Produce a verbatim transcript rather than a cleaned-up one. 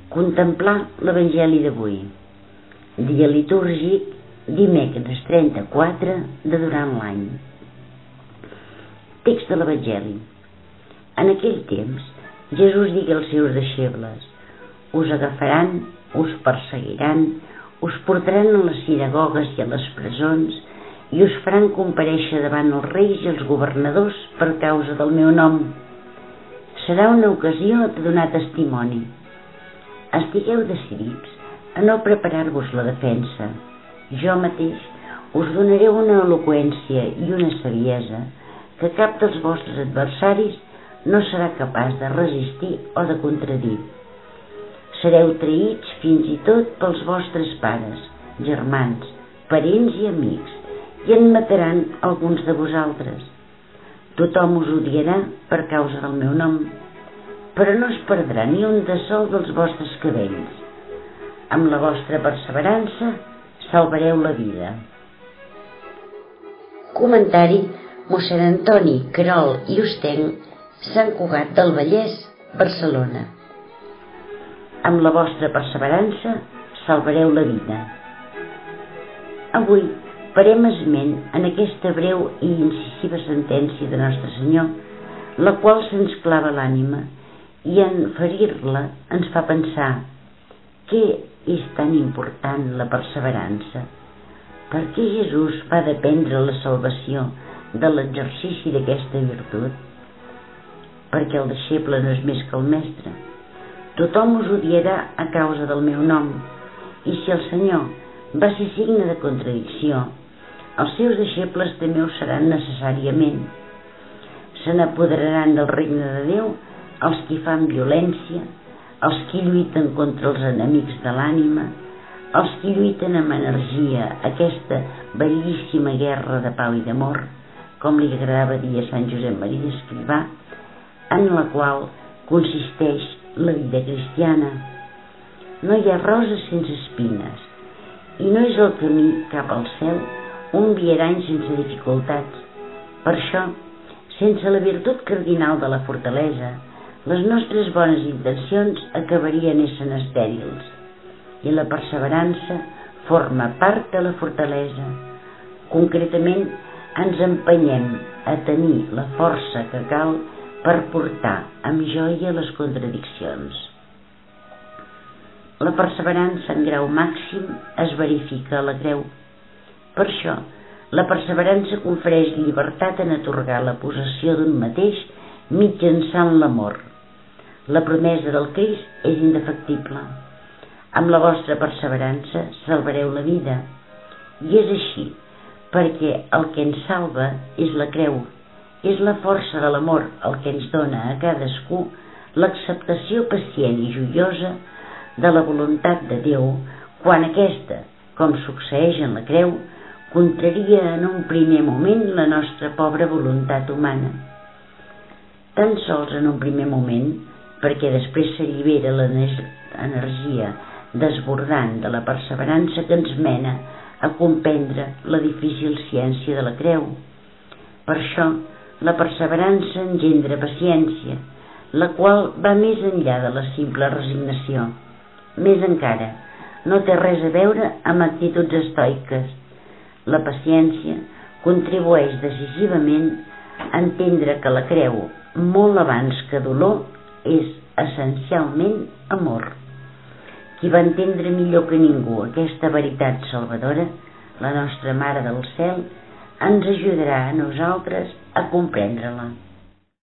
Contemplar l'Evangeli d'avui, dia litúrgic, dimecres trenta-quatre de durant l'any. Text de l'Evangeli. En aquell temps, Jesús digué als seus deixebles: us agafaran, us perseguiran, us portaran a les sinagogues i a les presons i us faran comparèixer davant els reis i els governadors per causa del meu nom. Serà una ocasió de donar testimoni. Estigueu decidits a no preparar-vos la defensa. Jo mateix us donaré una eloqüència i una saviesa que cap dels vostres adversaris no serà capaç de resistir o de contradir. Sereu traïts fins i tot pels vostres pares, germans, parents i amics, i en mataran alguns de vosaltres. Tothom us odiarà per causa del meu nom, però no es perdrà ni un de sol dels vostres cabells. Amb la vostra perseverança salvareu la vida. Comentari: mossèn Antoni Querol i Hostenc, Sant Cugat del Vallès, Barcelona. Amb la vostra perseverança salvareu la vida. Avui farem esment en aquesta breu i incisiva sentència de Nostre Senyor, la qual se'ns clava l'ànima i en ferir-la ens fa pensar: què és tan important la perseverança? Per què Jesús va dependre la salvació de l'exercici d'aquesta virtut? Perquè el deixeble no és més que el mestre. Tothom us odiarà a causa del meu nom, i si el Senyor va ser signe de contradicció, els seus deixebles també ho seran necessàriament. Se n'apoderaran del regne de Déu els qui fan violència, els qui lluiten contra els enemics de l'ànima, els qui lluiten amb energia aquesta bellíssima guerra de pau i d'amor, com li agradava dir a Sant Josep Maria Escrivà, en la qual consisteix la vida cristiana. No hi ha roses sense espines, i no és el camí cap al cel un viarany sense dificultats. Per això, sense la virtut cardinal de la fortalesa, les nostres bones intencions acabarien essent estèrils, i la perseverança forma part de la fortalesa. Concretament, ens empenyem a tenir la força que cal per portar amb joia les contradiccions. La perseverança en grau màxim es verifica a la creu. Per això, la perseverança confereix llibertat en atorgar la possessió d'un mateix mitjançant l'amor. La promesa del Crist és indefectible. Amb la vostra perseverança salvareu la vida. I és així, perquè el que ens salva és la creu. És la força de l'amor el que ens dona a cadascú l'acceptació pacient i joiosa de la voluntat de Déu, quan aquesta, com succeeix en la creu, contraria en un primer moment la nostra pobra voluntat humana. Tan sols en un primer moment, perquè després s'allibera l'energia desbordant de la perseverança que ens mena a comprendre la difícil ciència de la creu. Per això, la perseverança engendra paciència, la qual va més enllà de la simple resignació. Més encara, no té res a veure amb actituds estoiques. La paciència contribueix decisivament a entendre que la creu, molt abans que dolor, és essencialment amor. Qui va entendre millor que ningú aquesta veritat salvadora, la nostra Mare del Cel, ens ajudarà a nosaltres a comprendre-la.